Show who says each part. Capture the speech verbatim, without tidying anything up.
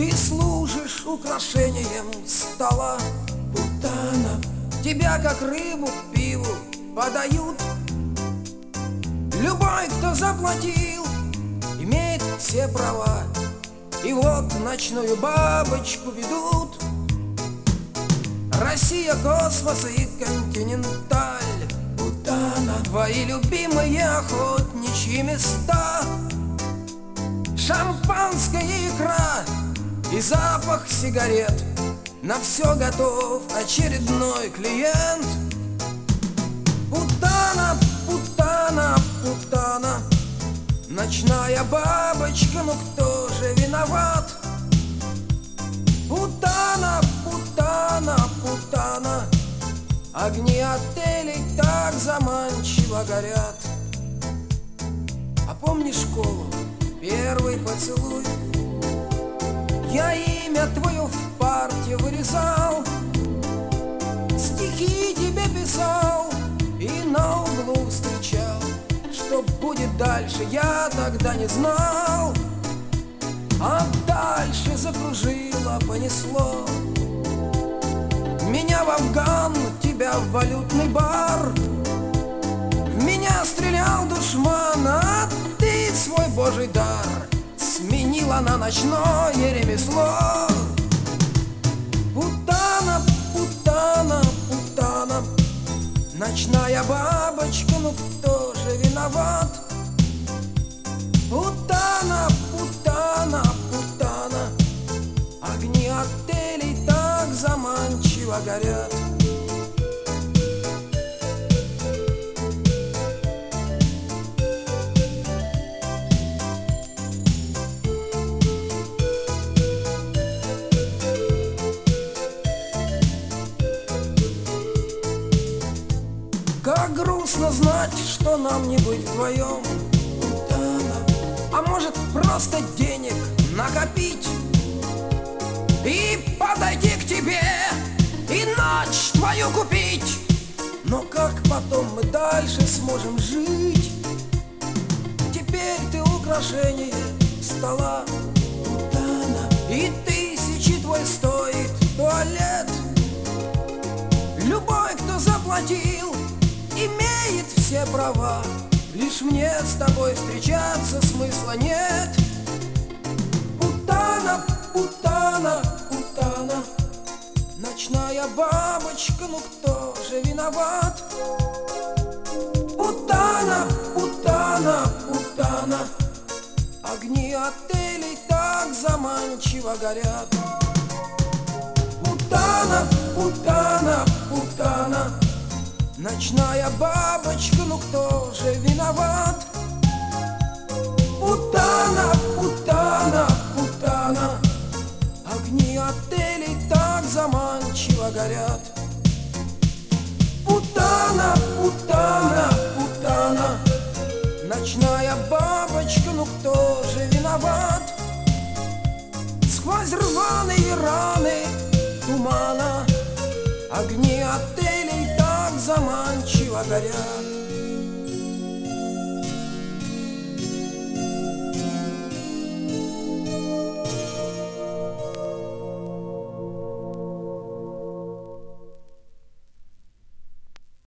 Speaker 1: Ты служишь украшением стола, путана. Тебя как рыбу к пиву подают. Любой, кто заплатил, имеет все права. И вот ночную бабочку ведут. Россия, космос и континенталь, путана. Твои любимые охотничьи места. Шампанское, икра и запах сигарет. На все готов очередной клиент. Путана, путана, путана. Ночная бабочка, ну кто же виноват? Путана, путана, путана. Огни отелей так заманчиво горят. А помнишь школу, первый поцелуй? Я имя твое в парте вырезал, стихи тебе писал и на углу встречал. Что будет дальше, я тогда не знал. А дальше закружило, понесло. Меня в Афган, тебя в валютный бар. В меня стрелял душман, а ты свой божий дар сменила на ночное ремесло. Путана, путана, путана. Ночная бабочка, ну кто же виноват? Путана, путана, путана. Огни отелей так заманчиво горят. Как грустно знать, что нам не быть вдвоем. А может просто денег накопить и подойти к тебе, и ночь твою купить. Но как потом мы дальше сможем жить? Теперь ты украшение стола, и тысячи твой стоит туалет. Любой, кто заплатил, имеет все права. Лишь мне с тобой встречаться смысла нет. Путана, путана, путана. Ночная бабочка, ну кто же виноват? Путана, путана, путана. Огни отелей так заманчиво горят. Путана, путана, путана. Ночная бабочка, ну кто же виноват? Путана, путана, путана. Огни отелей так заманчиво горят. Путана, путана, путана. Ночная бабочка, ну кто же виноват? Сквозь рваные раны тумана огни отелей так заманчиво горят.